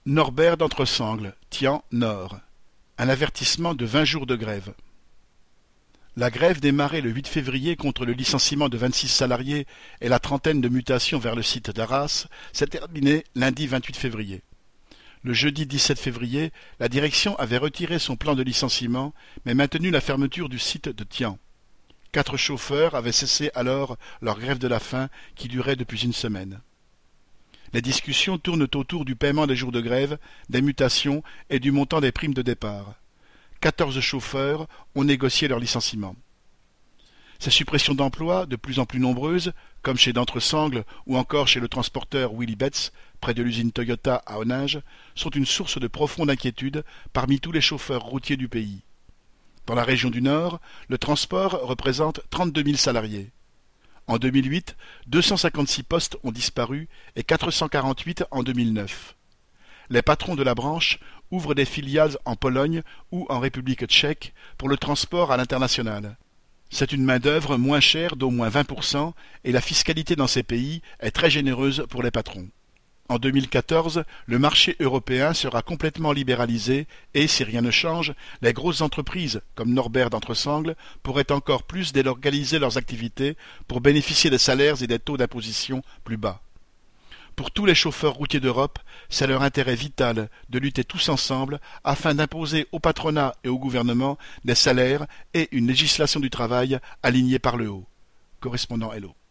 Norbert d'Entresangles, Tian, Nord. Un avertissement de 20 jours de grève. La grève démarrée le 8 février contre le licenciement de 26 salariés et la trentaine de mutations vers le site d'Arras s'est terminée lundi 28 février. Le jeudi 17 février, la direction avait retiré son plan de licenciement, mais maintenu la fermeture du site de Tian. 4 chauffeurs avaient cessé alors leur grève de la faim qui durait depuis une semaine. Les discussions tournent autour du paiement des jours de grève, des mutations et du montant des primes de départ. 14 chauffeurs ont négocié leur licenciement. Ces suppressions d'emplois, de plus en plus nombreuses, comme chez d'Entresangles ou encore chez le transporteur Willy Betts, près de l'usine Toyota à Onninge, sont une source de profonde inquiétude parmi tous les chauffeurs routiers du pays. Dans la région du Nord, le transport représente 32 000 salariés. En 2008, 256 postes ont disparu et 448 en 2009. Les patrons de la branche ouvrent des filiales en Pologne ou en République tchèque pour le transport à l'international. C'est une main-d'œuvre moins chère d'au moins 20% et la fiscalité dans ces pays est très généreuse pour les patrons. En 2014, le marché européen sera complètement libéralisé et, si rien ne change, les grosses entreprises, comme Norbert d'Entresangles, pourraient encore plus délocaliser leurs activités pour bénéficier des salaires et des taux d'imposition plus bas. Pour tous les chauffeurs routiers d'Europe, c'est leur intérêt vital de lutter tous ensemble afin d'imposer au patronat et au gouvernement des salaires et une législation du travail alignée par le haut. Correspondant Hello.